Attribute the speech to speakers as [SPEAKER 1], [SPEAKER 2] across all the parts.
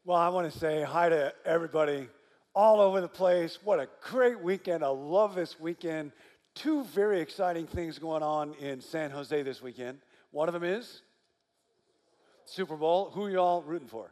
[SPEAKER 1] Well, I want to say hi to everybody all over the place. What a great weekend. I love this weekend. Two very exciting things going on in San Jose this weekend. One of them is Super Bowl. Who are you all rooting for?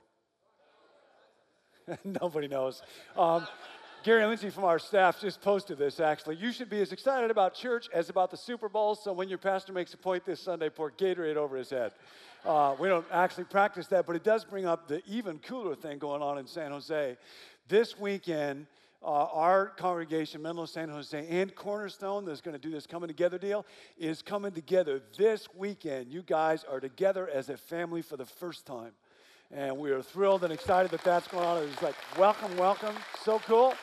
[SPEAKER 1] Nobody knows. Gary Lindsay from our staff just posted this, actually. You should be as excited about church as about the Super Bowl, so when your pastor makes a point this Sunday, pour Gatorade over his head. We don't actually practice that, but it does bring up the even cooler thing going on in San Jose. This weekend, our congregation, Menlo San Jose, and Cornerstone, that's going to do this Coming Together deal, is coming together this weekend. You guys are together as a family for the first time. And we are thrilled and excited that that's going on. It's like, welcome, welcome. So cool.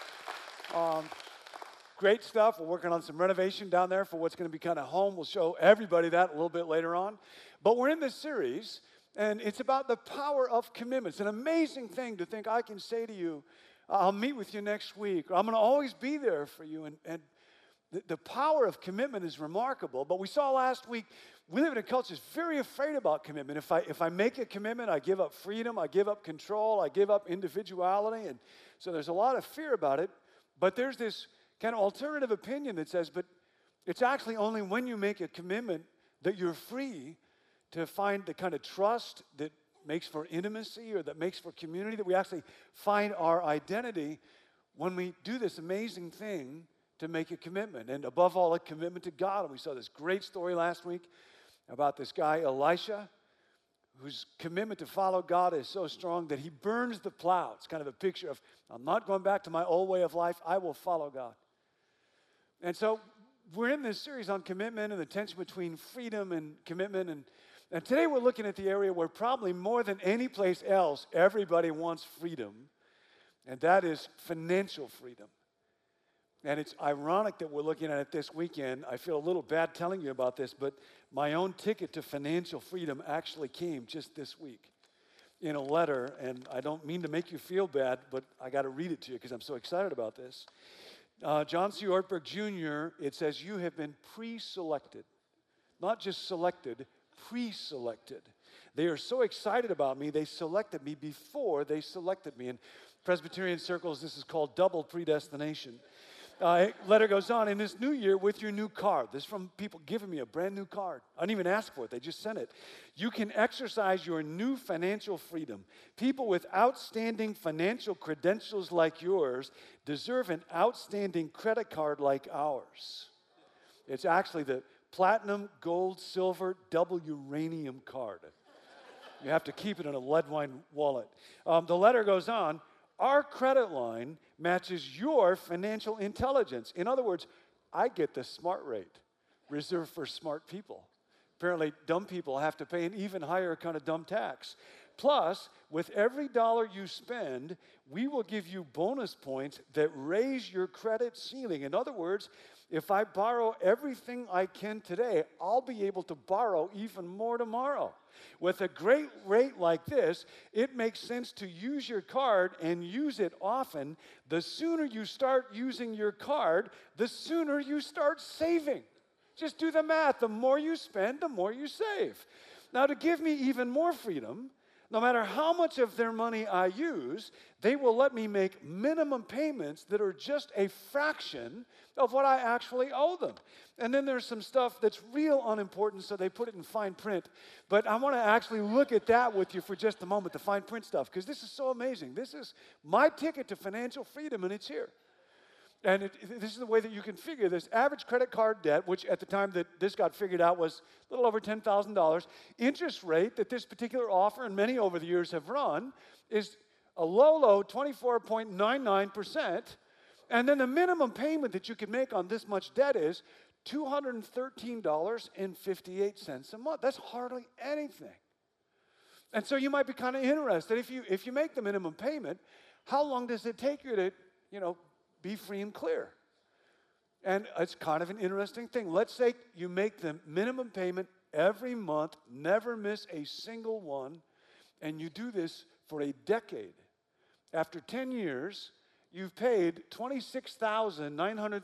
[SPEAKER 1] Great stuff. We're working on some renovation down there for what's going to be kind of home. We'll show everybody that a little bit later on. But we're in this series, and it's about the power of commitment. It's an amazing thing to think I can say to you, I'll meet with you next week. Or I'm going to always be there for you. And the power of commitment is remarkable. But we saw last week, we live in a culture that's very afraid about commitment. If I make a commitment, I give up freedom, I give up control, I give up individuality. And so there's a lot of fear about it. But there's this kind of alternative opinion that says, but it's actually only when you make a commitment that you're free to find the kind of trust that makes for intimacy or that makes for community, that we actually find our identity when we do this amazing thing to make a commitment. And above all, a commitment to God. And we saw this great story last week about this guy, Elisha, whose commitment to follow God is so strong that he burns the plow. It's kind of a picture of, I'm not going back to my old way of life. I will follow God. And so we're in this series on commitment and the tension between freedom and commitment. And today we're looking at the area where probably more than any place else, everybody wants freedom, and that is financial freedom. And it's ironic that we're looking at it this weekend. I feel a little bad telling you about this, but my own ticket to financial freedom actually came just this week in a letter, and I don't mean to make you feel bad, but I got to read it to you because I'm so excited about this. John C. Ortberg Jr., it says, you have been pre-selected, not just selected, pre-selected. They are so excited about me, they selected me before they selected me. In Presbyterian circles, this is called double predestination. Letter goes on, in this new year with your new card. This is from people giving me a brand new card. I didn't even ask for it. They just sent it. You can exercise your new financial freedom. People with outstanding financial credentials like yours deserve an outstanding credit card like ours. It's actually the platinum, gold, silver, double uranium card. You have to keep it in a lead wine wallet. The letter goes on. Our credit line matches your financial intelligence. In other words, I get the smart rate reserved for smart people. Apparently, dumb people have to pay an even higher kind of dumb tax. Plus, with every dollar you spend, we will give you bonus points that raise your credit ceiling. In other words, if I borrow everything I can today, I'll be able to borrow even more tomorrow. With a great rate like this, it makes sense to use your card and use it often. The sooner you start using your card, the sooner you start saving. Just do the math. The more you spend, the more you save. Now, to give me even more freedom, no matter how much of their money I use, they will let me make minimum payments that are just a fraction of what I actually owe them. And then there's some stuff that's real unimportant, so they put it in fine print. But I want to actually look at that with you for just a moment, the fine print stuff, because this is so amazing. This is my ticket to financial freedom, and it's here. And this is the way that you can figure this. Average credit card debt, which at the time that this got figured out was a little over $10,000. Interest rate that this particular offer and many over the years have run is a low 24.99%. And then the minimum payment that you can make on this much debt is $213.58 a month. That's hardly anything. And so you might be kind of interested. If you make the minimum payment, how long does it take you to, be free and clear? And it's kind of an interesting thing. Let's say you make the minimum payment every month, never miss a single one, and you do this for a decade. After 10 years, you've paid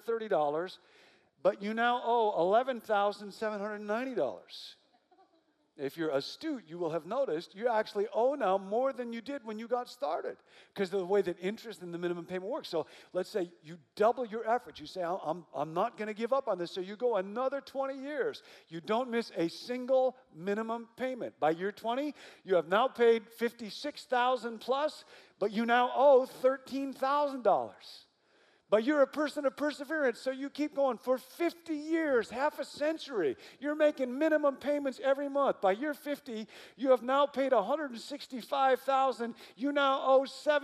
[SPEAKER 1] $26,930, but you now owe $11,790. If you're astute, you will have noticed you actually owe now more than you did when you got started because of the way that interest and the minimum payment works. So let's say you double your efforts. You say, I'm not going to give up on this. So you go another 20 years. You don't miss a single minimum payment. By year 20, you have now paid $56,000 plus, but you now owe $13,000. But you're a person of perseverance, so you keep going. For 50 years, half a century, you're making minimum payments every month. By year 50, you have now paid $165,000. You now owe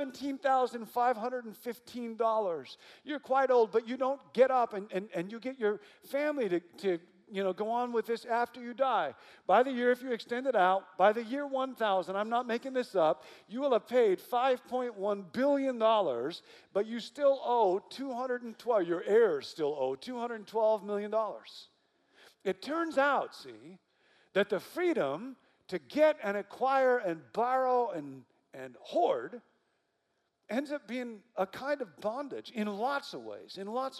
[SPEAKER 1] $17,515. You're quite old, but you don't get up and you get your family to go on with this after you die. By the year, if you extend it out, by the year 1000, I'm not making this up, you will have paid $5.1 billion, but you still owe your heirs still owe $212 million. It turns out, see, that the freedom to get and acquire and borrow and hoard ends up being a kind of bondage in lots of ways.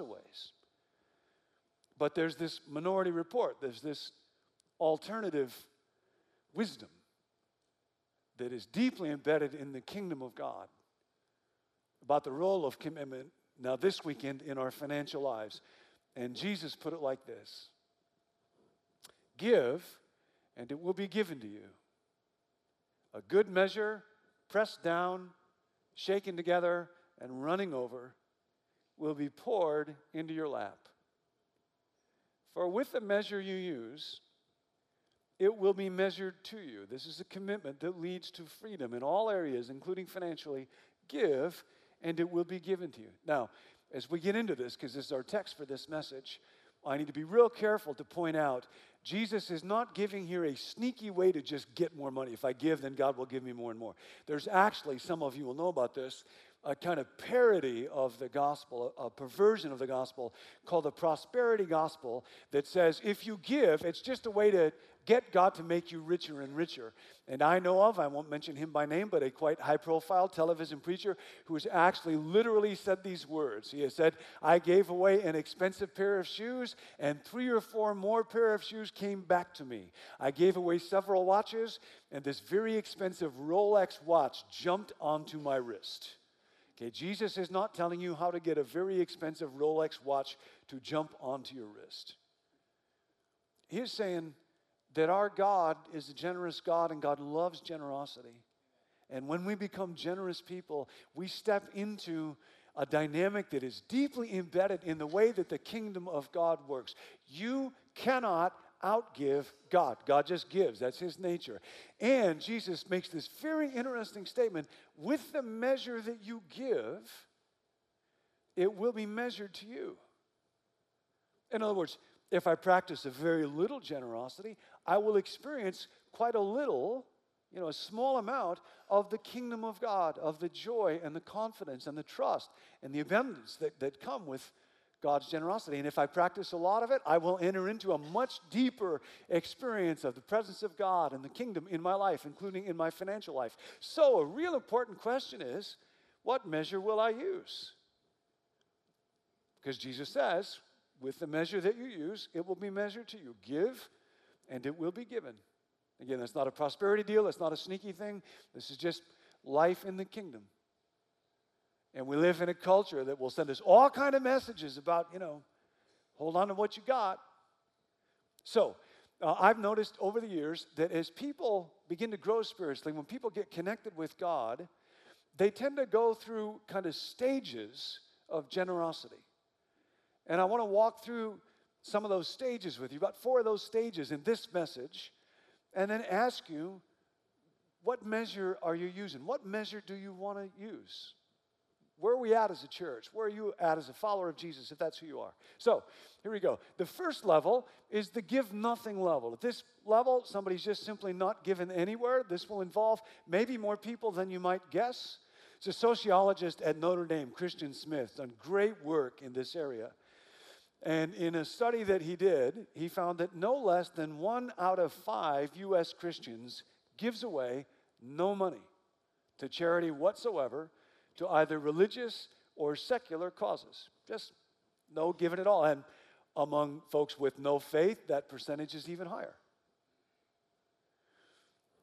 [SPEAKER 1] But there's this minority report, there's this alternative wisdom that is deeply embedded in the kingdom of God about the role of commitment now this weekend in our financial lives. And Jesus put it like this: give, and it will be given to you. A good measure, pressed down, shaken together, and running over, will be poured into your lap. For with the measure you use, it will be measured to you. This is a commitment that leads to freedom in all areas, including financially. Give, and it will be given to you. Now, as we get into this, because this is our text for this message, I need to be real careful to point out, Jesus is not giving here a sneaky way to just get more money. If I give, then God will give me more and more. There's actually, some of you will know about this, a kind of parody of the gospel, a perversion of the gospel called the prosperity gospel that says if you give, it's just a way to get God to make you richer and richer. And I know of, I won't mention him by name, but a quite high-profile television preacher who has actually literally said these words. He has said, I gave away an expensive pair of shoes, and 3 or 4 more pair of shoes came back to me. I gave away several watches, and this very expensive Rolex watch jumped onto my wrist. Okay, Jesus is not telling you how to get a very expensive Rolex watch to jump onto your wrist. He is saying that our God is a generous God and God loves generosity. And when we become generous people, we step into a dynamic that is deeply embedded in the way that the kingdom of God works. You cannot outgive God. God just gives. That's his nature. And Jesus makes this very interesting statement. With the measure that you give, it will be measured to you. In other words, if I practice a very little generosity, I will experience quite a little, a small amount of the kingdom of God, of the joy and the confidence and the trust and the abundance that come with God's generosity. And if I practice a lot of it, I will enter into a much deeper experience of the presence of God and the kingdom in my life, including in my financial life. So a real important question is, what measure will I use? Because Jesus says, with the measure that you use, it will be measured to you. Give, and it will be given. Again, that's not a prosperity deal. That's not a sneaky thing. This is just life in the kingdom. And we live in a culture that will send us all kind of messages about, hold on to what you got. So, I've noticed over the years that as people begin to grow spiritually, when people get connected with God, they tend to go through kind of stages of generosity. And I want to walk through some of those stages with you, about 4 of those stages in this message, and then ask you, what measure are you using? What measure do you want to use? Where are we at as a church? Where are you at as a follower of Jesus, if that's who you are? So, here we go. The first level is the give nothing level. At this level, somebody's just simply not given anywhere. This will involve maybe more people than you might guess. It's a sociologist at Notre Dame, Christian Smith, done great work in this area. And in a study that he did, he found that no less than 1 out of 5 U.S. Christians gives away no money to charity whatsoever, to either religious or secular causes. Just no giving at all. And among folks with no faith, that percentage is even higher.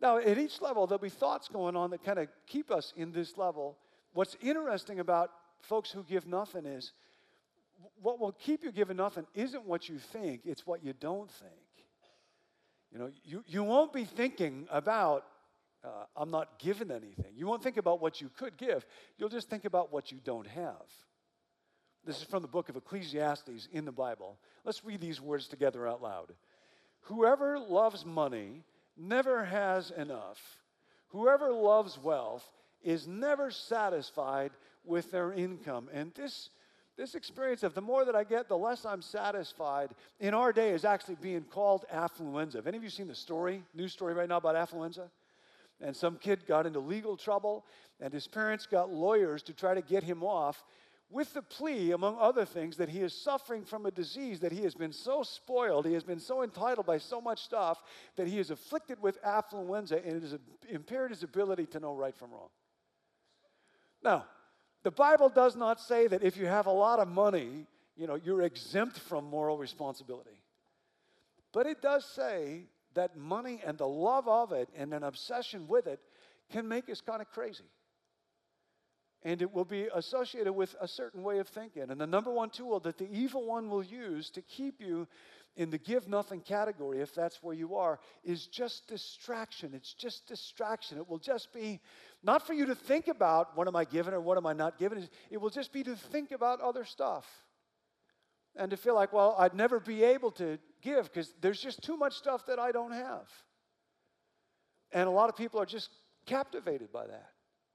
[SPEAKER 1] Now, at each level, there'll be thoughts going on that kind of keep us in this level. What's interesting about folks who give nothing is what will keep you giving nothing isn't what you think, it's what you don't think. You know, you won't be thinking about, I'm not giving anything. You won't think about what you could give. You'll just think about what you don't have. This is from the book of Ecclesiastes in the Bible. Let's read these words together out loud. Whoever loves money never has enough. Whoever loves wealth is never satisfied with their income. And this experience of the more that I get, the less I'm satisfied, in our day is actually being called affluenza. Have any of you seen the story, news story right now about affluenza? And some kid got into legal trouble, and his parents got lawyers to try to get him off with the plea, among other things, that he is suffering from a disease, that he has been so spoiled, he has been so entitled by so much stuff, that he is afflicted with affluenza, and it has impaired his ability to know right from wrong. Now, the Bible does not say that if you have a lot of money, you're exempt from moral responsibility. But it does say that money and the love of it and an obsession with it can make us kind of crazy. And it will be associated with a certain way of thinking. And the number one tool that the evil one will use to keep you in the give nothing category, if that's where you are, is just distraction. It's just distraction. It will just be not for you to think about what am I giving or what am I not giving. It will just be to think about other stuff. And to feel like, well, I'd never be able to give because there's just too much stuff that I don't have. And a lot of people are just captivated by that.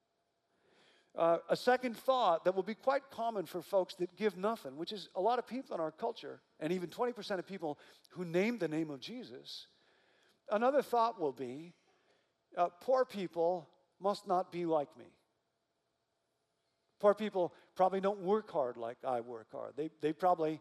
[SPEAKER 1] A second thought that will be quite common for folks that give nothing, which is a lot of people in our culture, and even 20% of people who name the name of Jesus. Another thought will be, poor people must not be like me. Poor people probably don't work hard like I work hard. They probably,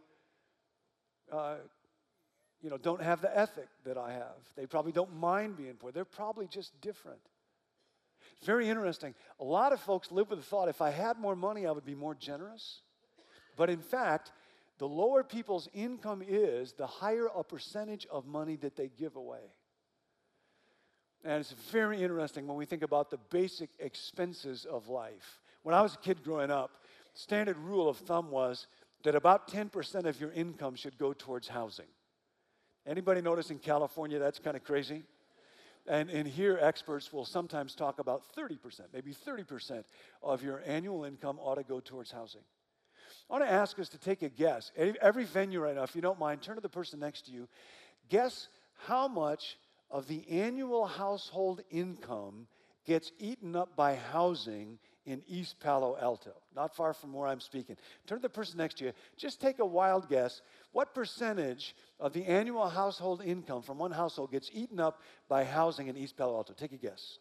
[SPEAKER 1] don't have the ethic that I have. They probably don't mind being poor. They're probably just different. It's very interesting. A lot of folks live with the thought, if I had more money, I would be more generous. But in fact, the lower people's income is, the higher a percentage of money that they give away. And it's very interesting when we think about the basic expenses of life. When I was a kid growing up, standard rule of thumb was that about 10% of your income should go towards housing. Anybody notice in California that's kind of crazy? And here, experts will sometimes talk about 30%, maybe 30% of your annual income ought to go towards housing. I want to ask us to take a guess. Every venue right now, if you don't mind, turn to the person next to you. Guess how much of the annual household income gets eaten up by housing in East Palo Alto, not far from where I'm speaking. Turn to the person next to you. Just take a wild guess. What percentage of the annual household income from one household gets eaten up by housing in East Palo Alto? Take a guess.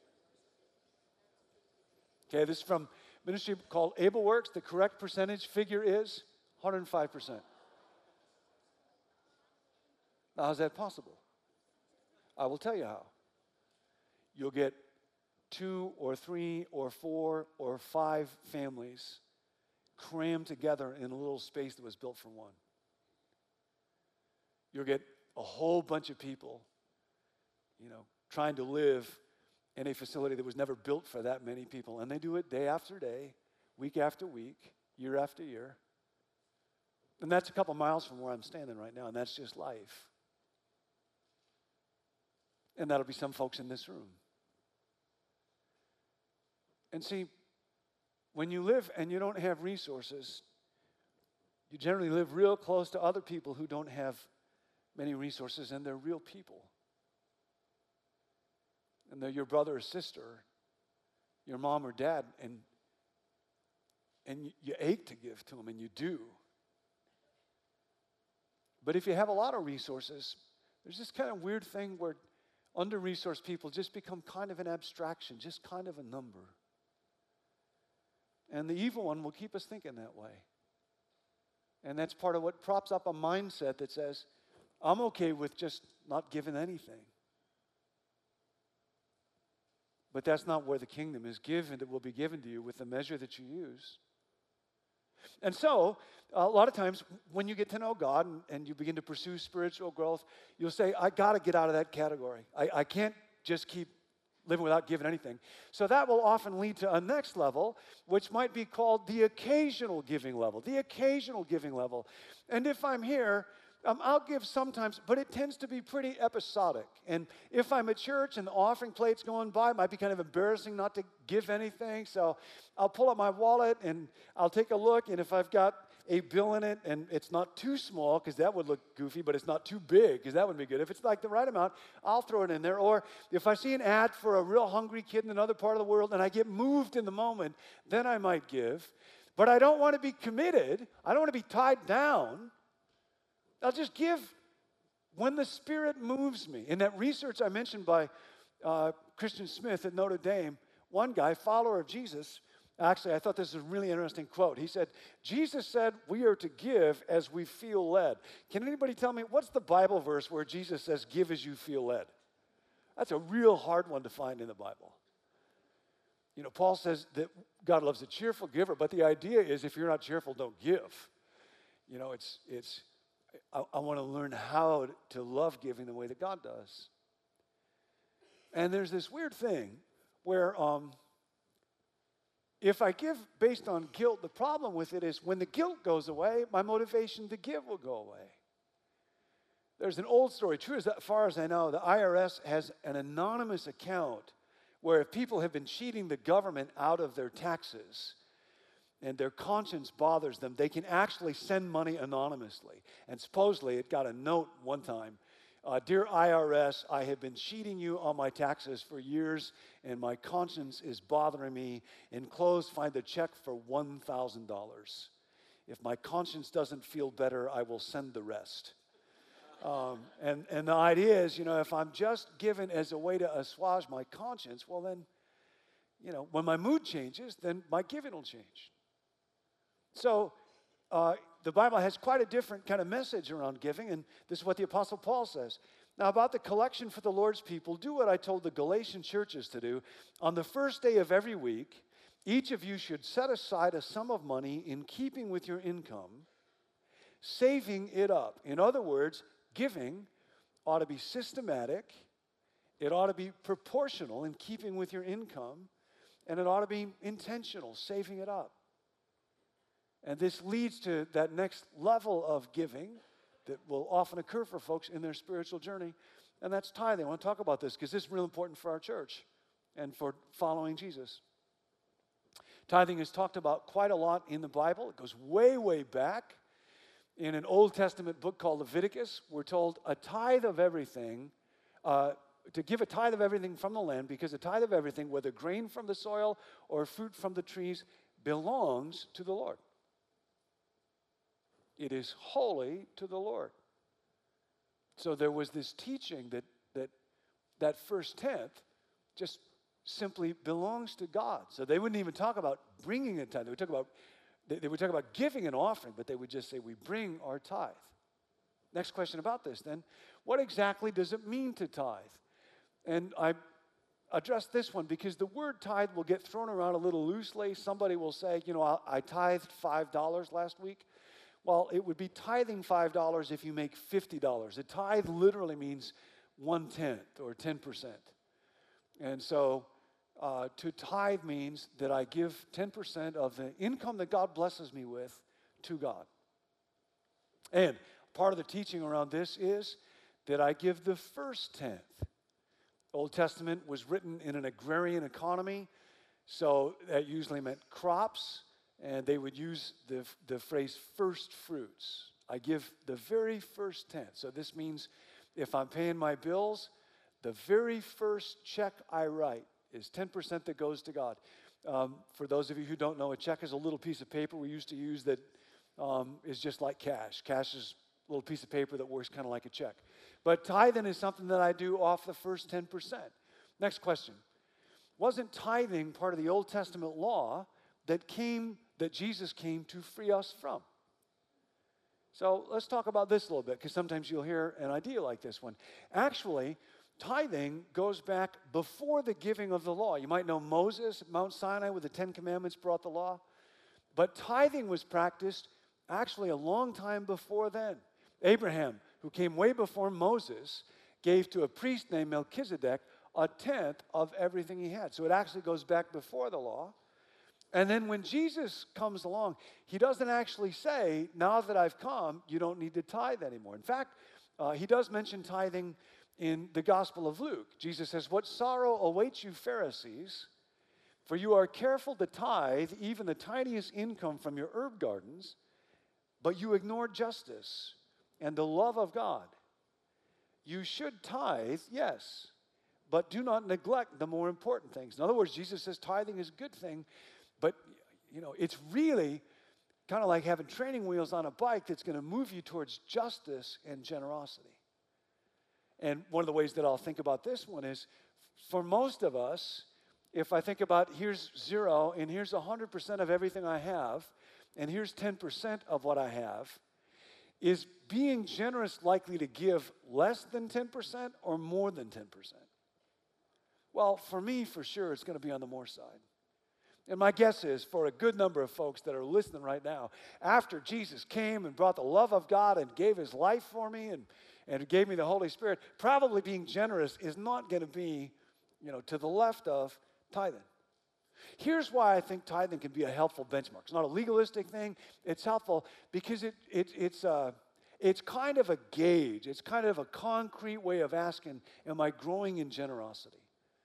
[SPEAKER 1] Okay, this is from a ministry called AbleWorks. The correct percentage figure is 105%. Now, how's that possible? I will tell you how. You'll get 2 or 3 or 4 or 5 families crammed together in a little space that was built for one. You'll get a whole bunch of people, trying to live in a facility that was never built for that many people. And they do it day after day, week after week, year after year. And that's a couple miles from where I'm standing right now, and that's just life. And that'll be some folks in this room. And see, when you live and you don't have resources, you generally live real close to other people who don't have many resources, and they're real people. And they're your brother or sister, your mom or dad, and you ache to give to them, and you do. But if you have a lot of resources, there's this kind of weird thing where under-resourced people just become kind of an abstraction, just kind of a number. And the evil one will keep us thinking that way. And that's part of what props up a mindset that says, I'm okay with just not giving anything. But that's not where the kingdom is given. It will be given to you with the measure that you use. And so, a lot of times, when you get to know God and you begin to pursue spiritual growth, you'll say, I got to get out of that category. I can't just keep living without giving anything. So that will often lead to a next level, which might be called the occasional giving level. The occasional giving level. And if I'm here, I'll give sometimes, but it tends to be pretty episodic. And if I'm at church and the offering plate's going by, it might be kind of embarrassing not to give anything. So I'll pull out my wallet and I'll take a look. And if I've got a bill in it and it's not too small, because that would look goofy, but it's not too big, because that would be good. If it's like the right amount, I'll throw it in there. Or if I see an ad for a real hungry kid in another part of the world and I get moved in the moment, then I might give. But I don't want to be committed. I don't want to be tied down. I'll just give when the Spirit moves me. In that research I mentioned by Christian Smith at Notre Dame, one guy, follower of Jesus, actually, I thought this was a really interesting quote. He said, Jesus said we are to give as we feel led. Can anybody tell me, what's the Bible verse where Jesus says, give as you feel led? That's a real hard one to find in the Bible. You know, Paul says that God loves a cheerful giver, but the idea is if you're not cheerful, don't give. You know, I want to learn how to love giving the way that God does. And there's this weird thing where if I give based on guilt, the problem with it is when the guilt goes away, my motivation to give will go away. There's an old story, true as far as I know, the IRS has an anonymous account where if people have been cheating the government out of their taxes, and their conscience bothers them, they can actually send money anonymously. And supposedly it got a note one time, dear IRS, I have been cheating you on my taxes for years, and my conscience is bothering me. Enclosed, find the check for $1,000. If my conscience doesn't feel better, I will send the rest. And the idea is, you know, if I'm just given as a way to assuage my conscience, well then, you know, when my mood changes, then my giving will change. So the Bible has quite a different kind of message around giving, and this is what the Apostle Paul says. Now, about the collection for the Lord's people, do what I told the Galatian churches to do. On the first day of every week, each of you should set aside a sum of money in keeping with your income, saving it up. In other words, giving ought to be systematic, it ought to be proportional in keeping with your income, and it ought to be intentional, saving it up. And this leads to that next level of giving that will often occur for folks in their spiritual journey, and that's tithing. I want to talk about this because this is real important for our church and for following Jesus. Tithing is talked about quite a lot in the Bible. It goes way, way back. In an Old Testament book called Leviticus, we're told a tithe of everything, to give a tithe of everything from the land, because a tithe of everything, whether grain from the soil or fruit from the trees, belongs to the Lord. It is holy to the Lord. So there was this teaching that first tenth just simply belongs to God. So they wouldn't even talk about bringing a tithe. They would talk about giving an offering, but they would just say, we bring our tithe. Next question about this then, what exactly does it mean to tithe? And I address this one because the word tithe will get thrown around a little loosely. Somebody will say, you know, I tithed $5 last week. Well, it would be tithing $5 if you make $50. A tithe literally means 1/10 or 10%. And so to tithe means that I give 10% of the income that God blesses me with to God. And part of the teaching around this is that I give the first tenth. Old Testament was written in an agrarian economy, so that usually meant crops. And they would use the phrase first fruits. I give the very first tenth. So this means if I'm paying my bills, the very first check I write is 10% that goes to God. For those of you who don't know, a check is a little piece of paper we used to use that is just like cash. Cash is a little piece of paper that works kind of like a check. But tithing is something that I do off the first 10%. Next question. Wasn't tithing part of the Old Testament law that Jesus came to free us from? So let's talk about this a little bit, because sometimes you'll hear an idea like this one. Actually, tithing goes back before the giving of the law. You might know Moses at Mount Sinai with the Ten Commandments brought the law. But tithing was practiced actually a long time before then. Abraham, who came way before Moses, gave to a priest named Melchizedek a tenth of everything he had. So it actually goes back before the law. And then when Jesus comes along, he doesn't actually say, now that I've come, you don't need to tithe anymore. In fact, he does mention tithing in the Gospel of Luke. Jesus says, what sorrow awaits you, Pharisees, for you are careful to tithe even the tiniest income from your herb gardens, but you ignore justice and the love of God. You should tithe, yes, but do not neglect the more important things. In other words, Jesus says tithing is a good thing, but it's really kind of like having training wheels on a bike that's going to move you towards justice and generosity. And one of the ways that I'll think about this one is, for most of us, if I think about here's 0 and here's 100% of everything I have, and here's 10% of what I have, is being generous likely to give less than 10% or more than 10%? Well, for me, for sure, it's going to be on the more side. And my guess is, for a good number of folks that are listening right now, after Jesus came and brought the love of God and gave his life for me and gave me the Holy Spirit, probably being generous is not going to be, to the left of tithing. Here's why I think tithing can be a helpful benchmark. It's not a legalistic thing. It's helpful because it's kind of a gauge. It's kind of a concrete way of asking, am I growing in generosity?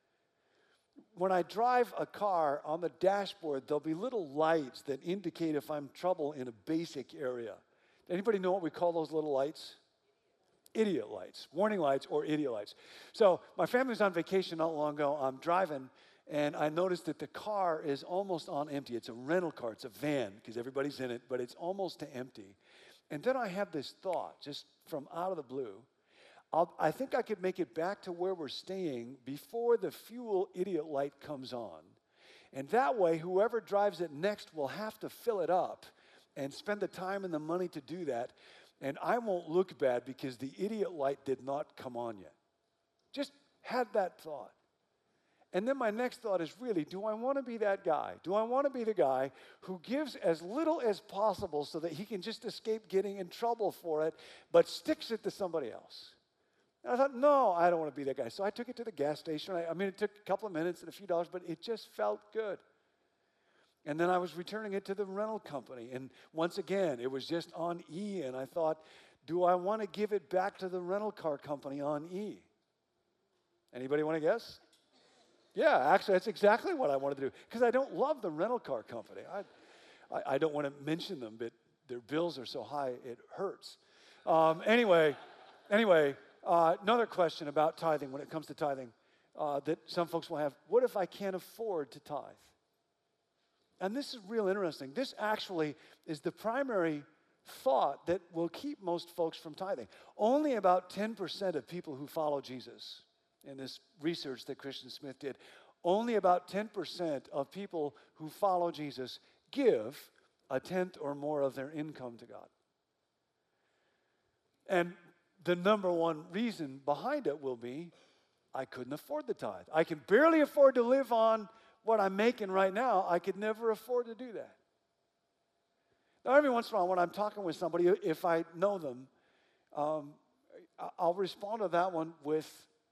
[SPEAKER 1] When I drive a car, on the dashboard, there'll be little lights that indicate if I'm in trouble in a basic area. Anybody know what we call those little lights? Idiot lights, warning lights or idiot lights. So my family was on vacation not long ago. I'm driving, and I noticed that the car is almost on empty. It's a rental car. It's a van because everybody's in it, but it's almost to empty. And then I have this thought, just from out of the blue. I think I could make it back to where we're staying before the fuel idiot light comes on. And that way, whoever drives it next will have to fill it up and spend the time and the money to do that. And I won't look bad because the idiot light did not come on yet. Just had that thought. And then my next thought is really, do I want to be that guy? Do I want to be the guy who gives as little as possible so that he can just escape getting in trouble for it, but sticks it to somebody else? And I thought, no, I don't want to be that guy. So I took it to the gas station. I mean, it took a couple of minutes and a few dollars, but it just felt good. And then I was returning it to the rental company. And once again, it was just on E. And I thought, do I want to give it back to the rental car company on E? Anybody want to guess? Yeah, actually, that's exactly what I wanted to do. Because I don't love the rental car company. I don't want to mention them, but their bills are so high, it hurts. Anyway, another question about tithing when it comes to tithing that some folks will have. What if I can't afford to tithe? And this is real interesting. This actually is the primary thought that will keep most folks from tithing. Only about 10% of people who follow Jesus, in this research that Christian Smith did, only about 10% of people who follow Jesus give a tenth or more of their income to God. And the number one reason behind it will be, I couldn't afford the tithe. I can barely afford to live on what I'm making right now. I could never afford to do that. Now, every once in a while, when I'm talking with somebody, if I know them, I'll respond to that one with,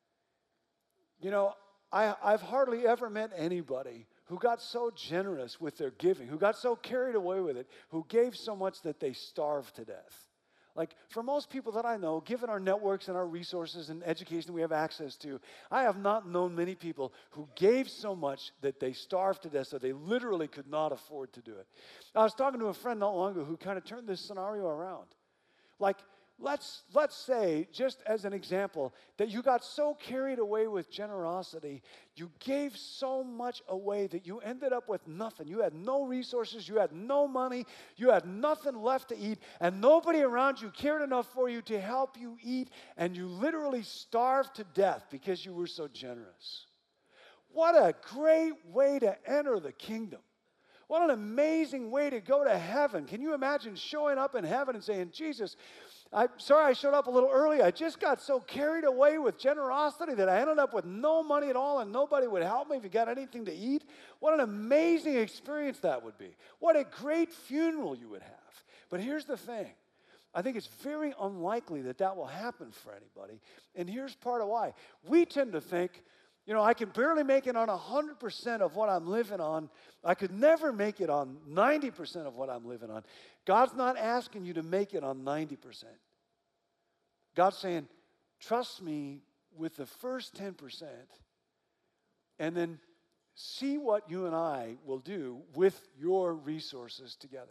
[SPEAKER 1] I've hardly ever met anybody who got so generous with their giving, who got so carried away with it, who gave so much that they starved to death. Like, for most people that I know, given our networks and our resources and education we have access to, I have not known many people who gave so much that they starved to death, so they literally could not afford to do it. I was talking to a friend not long ago who kind of turned this scenario around. Like, let's say, just as an example, that you got so carried away with generosity, you gave so much away that you ended up with nothing. You had no resources, you had no money, you had nothing left to eat, and nobody around you cared enough for you to help you eat, and you literally starved to death because you were so generous. What a great way to enter the kingdom. What an amazing way to go to heaven. Can you imagine showing up in heaven and saying, Jesus, I'm sorry I showed up a little early. I just got so carried away with generosity that I ended up with no money at all and nobody would help me if you got anything to eat. What an amazing experience that would be. What a great funeral you would have. But here's the thing. I think it's very unlikely that that will happen for anybody. And here's part of why. We tend to think, I can barely make it on 100% of what I'm living on. I could never make it on 90% of what I'm living on. God's not asking you to make it on 90%. God's saying, trust me with the first 10%, and then see what you and I will do with your resources together.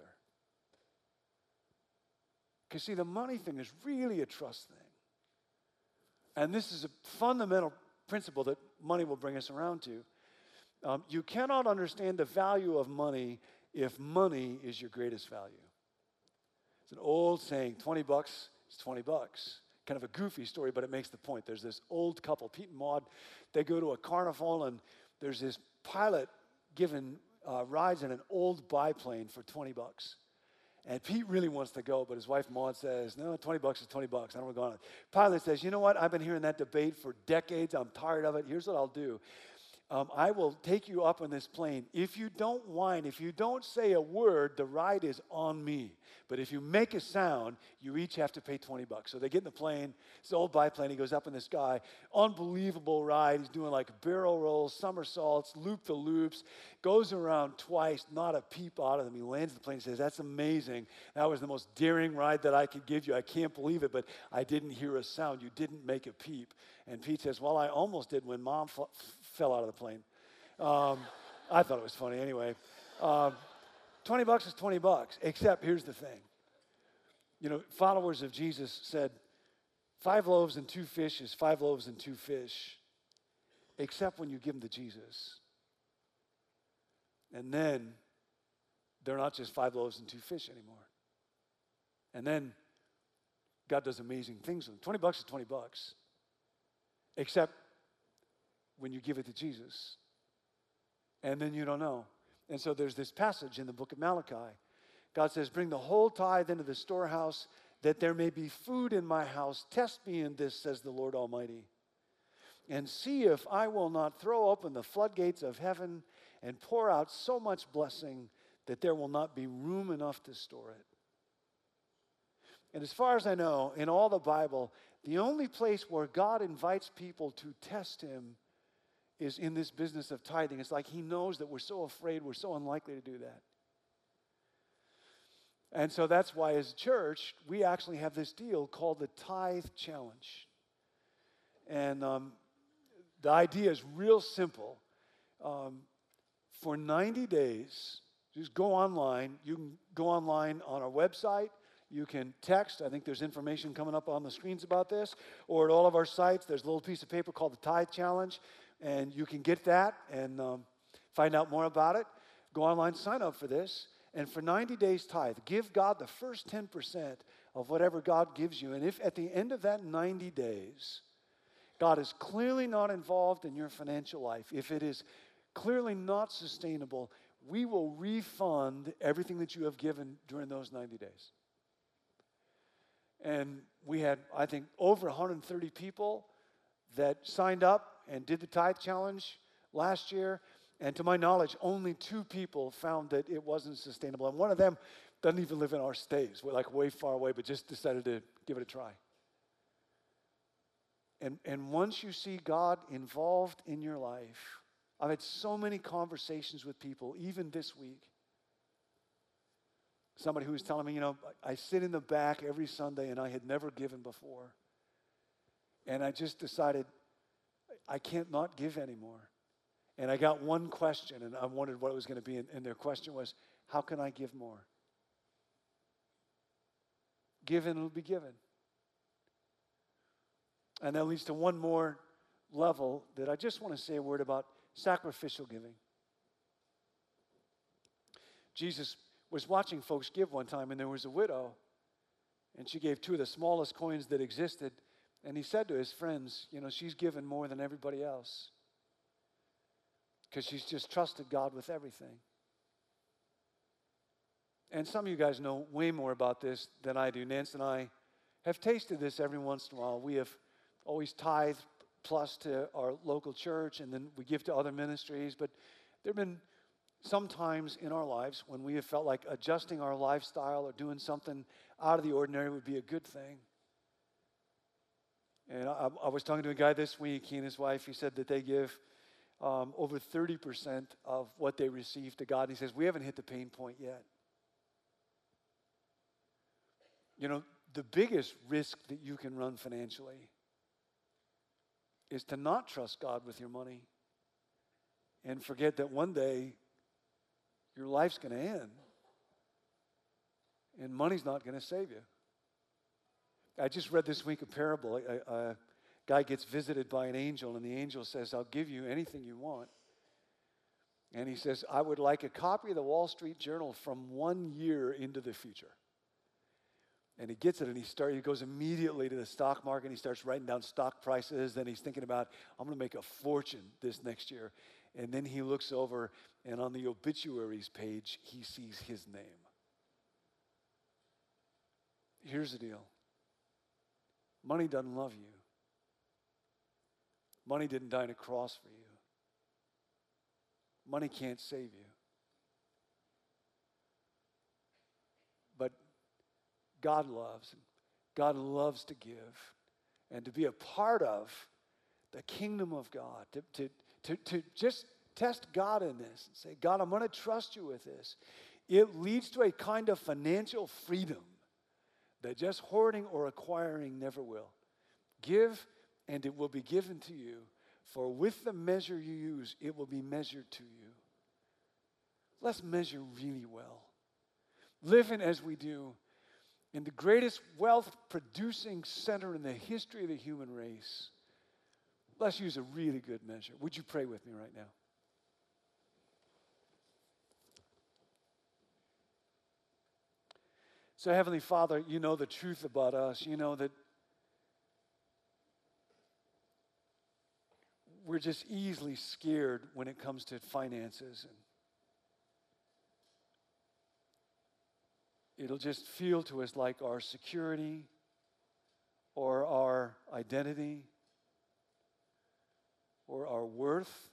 [SPEAKER 1] Because, see, the money thing is really a trust thing. And this is a fundamental principle that money will bring us around to. You cannot understand the value of money if money is your greatest value. It's an old saying, 20 bucks is 20 bucks. Kind of a goofy story, but it makes the point. There's this old couple, Pete and Maud. They go to a carnival, and there's this pilot giving rides in an old biplane for 20 bucks. And Pete really wants to go, but his wife Maud says, no, 20 bucks is 20 bucks. I don't want to go on it. Pilot says, you know what? I've been hearing that debate for decades. I'm tired of it. Here's what I'll do. I will take you up on this plane. If you don't whine, if you don't say a word, the ride is on me. But if you make a sound, you each have to pay 20 bucks. So they get in the plane. It's an old biplane. He goes up in the sky. Unbelievable ride. He's doing like barrel rolls, somersaults, loop-the-loops. Goes around twice, not a peep out of them. He lands the plane and says, that's amazing. That was the most daring ride that I could give you. I can't believe it, but I didn't hear a sound. You didn't make a peep. And Pete says, well, I almost did when Mom fell out of the plane. I thought it was funny anyway. 20 bucks is 20 bucks, except here's the thing. Followers of Jesus said, 5 loaves and 2 fish is 5 loaves and 2 fish, except when you give them to Jesus. And then they're not just 5 loaves and 2 fish anymore. And then God does amazing things with them. 20 bucks is 20 bucks, except when you give it to Jesus. And then you don't know. And so there's this passage in the book of Malachi. God says, bring the whole tithe into the storehouse, that there may be food in my house. Test me in this, says the Lord Almighty. And see if I will not throw open the floodgates of heaven and pour out so much blessing that there will not be room enough to store it. And as far as I know, in all the Bible, the only place where God invites people to test him is in this business of tithing. It's like he knows that we're so afraid, we're so unlikely to do that. And so that's why as a church, we actually have this deal called the Tithe Challenge. And the idea is real simple. For 90 days, just go online. You can go online on our website. You can text. I think there's information coming up on the screens about this. Or at all of our sites, there's a little piece of paper called the Tithe Challenge. And you can get that and find out more about it. Go online, sign up for this. And for 90 days tithe, give God the first 10% of whatever God gives you. And if at the end of that 90 days, God is clearly not involved in your financial life, if it is clearly not sustainable, we will refund everything that you have given during those 90 days. And we had, I think, over 130 people that signed up and did the Tithe Challenge last year. And to my knowledge, only 2 people found that it wasn't sustainable. And one of them doesn't even live in our state. We're like way far away, but just decided to give it a try. And once you see God involved in your life, I've had so many conversations with people, even this week. Somebody who was telling me, I sit in the back every Sunday and I had never given before. And I just decided I can't not give anymore. And I got one question, and I wondered what it was going to be, and their question was, how can I give more? Give and it'll be given. And that leads to one more level that I just want to say a word about: sacrificial giving. Jesus was watching folks give one time, and there was a widow, and she gave 2 of the smallest coins that existed, and he said to his friends, she's given more than everybody else because she's just trusted God with everything. And some of you guys know way more about this than I do. Nance and I have tasted this every once in a while. We have always tithed plus to our local church, and then we give to other ministries. But there have been some times in our lives when we have felt like adjusting our lifestyle or doing something out of the ordinary would be a good thing. And I was talking to a guy this week, he and his wife, he said that they give over 30% of what they receive to God. And he says, we haven't hit the pain point yet. You know, the biggest risk that you can run financially is to not trust God with your money and forget that one day your life's going to end and money's not going to save you. I just read this week a parable. A guy gets visited by an angel, and the angel says, I'll give you anything you want. And he says, I would like a copy of the Wall Street Journal from 1 year into the future. And he gets it, and he goes immediately to the stock market, and he starts writing down stock prices. Then he's thinking about, I'm going to make a fortune this next year. And then he looks over, and on the obituaries page, he sees his name. Here's the deal. Money doesn't love you. Money didn't die on a cross for you. Money can't save you. But God loves. God loves to give and to be a part of the kingdom of God, to just test God in this and say, God, I'm going to trust you with this. It leads to a kind of financial freedom that just hoarding or acquiring never will. Give, and it will be given to you. For with the measure you use, it will be measured to you. Let's measure really well. Living as we do in the greatest wealth-producing center in the history of the human race. Let's use a really good measure. Would you pray with me right now? So, Heavenly Father, you know the truth about us. You know that we're just easily scared when it comes to finances. And it'll just feel to us like our security or our identity or our worth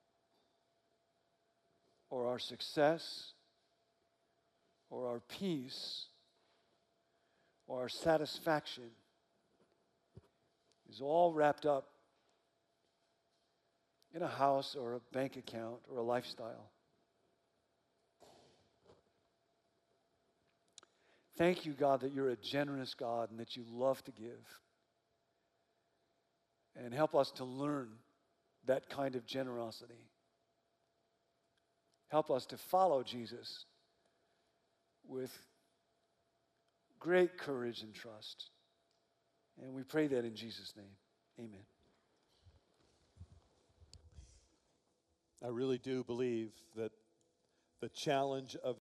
[SPEAKER 1] or our success or our peace or our satisfaction is all wrapped up in a house or a bank account or a lifestyle. Thank you, God, that you're a generous God and that you love to give. And help us to learn that kind of generosity. Help us to follow Jesus with great courage and trust. And we pray that in Jesus' name. Amen.
[SPEAKER 2] I really do believe that the challenge of